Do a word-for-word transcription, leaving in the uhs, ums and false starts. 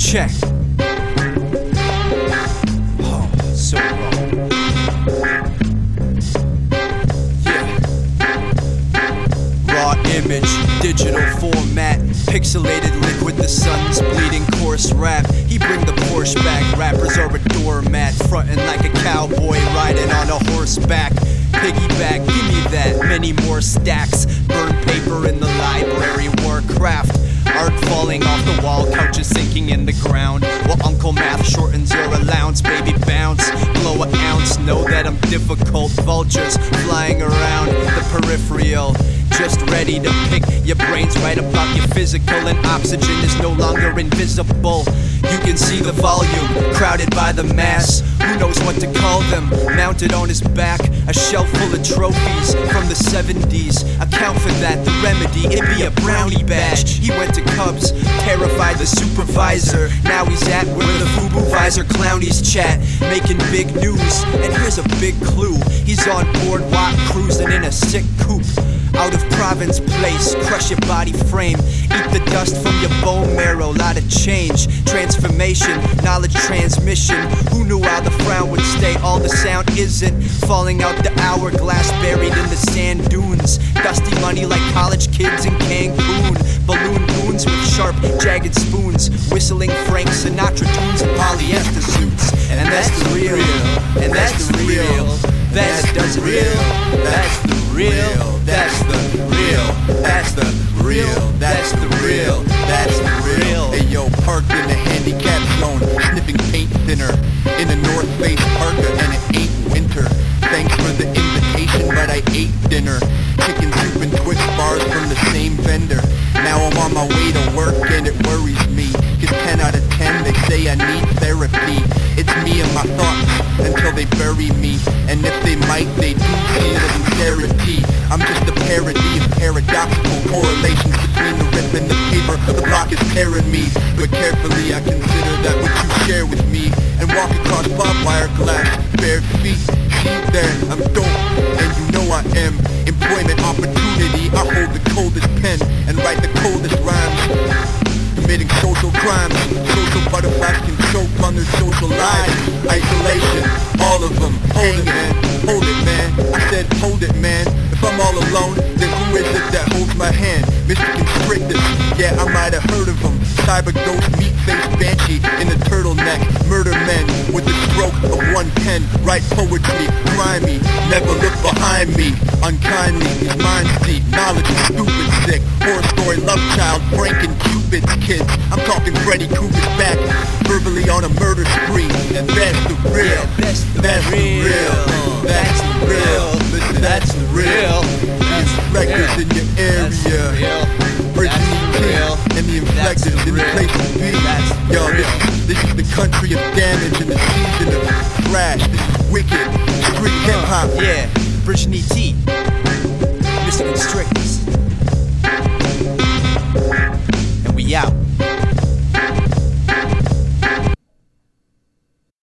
check. Oh, so wrong. Yeah. Raw image, digital format, pixelated liquid, the sun's bleeding, coarse rap. He bring the Porsche back, rappers are a doormat, frontin' like a cowboy riding on a horseback. Piggyback, give me that, many more stacks. Burn paper in the library, Warcraft. Art falling off the wall, couches sinking in the ground. While Uncle Math shortens your allowance, baby bounce. Blow an ounce, know that I'm difficult. Vultures flying around the peripheral, just ready to pick your brains right about your physical. And oxygen is no longer invisible. You can see the volume, crowded by the mass. Who knows what to call them? Mounted on his back, a shelf full of trophies from the seventies. Account for that, the remedy, it'd be a brownie badge. He went to Cubs, terrified the supervisor. Now he's at where the FUBU visor clownies chat, making big news. And here's a big clue, he's on boardwalk cruising in a sick coupe. Out of Province Place, crush your body frame, eat the dust from your bone marrow. Lot of change, transformation, knowledge transmission. Who knew how the frown would stay? All the sound isn't falling out the hourglass, buried in the sand dunes. Dusty money like college kids in Cancun. Balloon goons with sharp, jagged spoons, whistling Frank Sinatra tunes in polyester suits. And that's the real, and that's the real, that does it real, that's the real, that's the real, that's the real, that's the real, that's the real. Hey yo, parked in the handicap zone, sniffing paint thinner in a North Face parka, and it ain't winter. Thanks for the invitation, but I ate dinner. Chicken soup and Twix bars from the same vendor. Now I'm on my way to work and it worries me, cause ten out of ten they say I need therapy. It's me and my thoughts until they bury me, and if they might, they do see it as sincerity. I'm just a parody of paradoxical correlations between the rip and the paper. The block is tearing me, but carefully I consider that what you share with me, and walk across barbed wire glass, bare feet. See there, I'm dope, and you know I am. Employment opportunity, I hold the coldest pen and write the coldest rhymes. Committing social crimes, social butterflies can choke on their social lives. Isolation, all of them, hold it man, hold it man. I said hold it man. If I'm all alone, then who is it that holds my hand? Mister Constrictus, yeah I might have heard of him. Cyber ghost, meat-faced banshee in a turtleneck. Murder men with the stroke of one pen. Write poetry, grimy, never look behind me. Unkindly, his mind's deep, knowledge is stupid sick. Horror story, love child, breaking Cupid's kids. I'm talking Freddy Krueger's back, verbally on a murder spree. And that's the real, Yeah, that's the that's real, the real, that's the real. Listen, that's the real, These records in your area. Bridging the real, and the inflectors in the place to be. Yo, this, this is the country of damage and the season of trash. This is wicked, street hip hop. Yeah, Brittany T,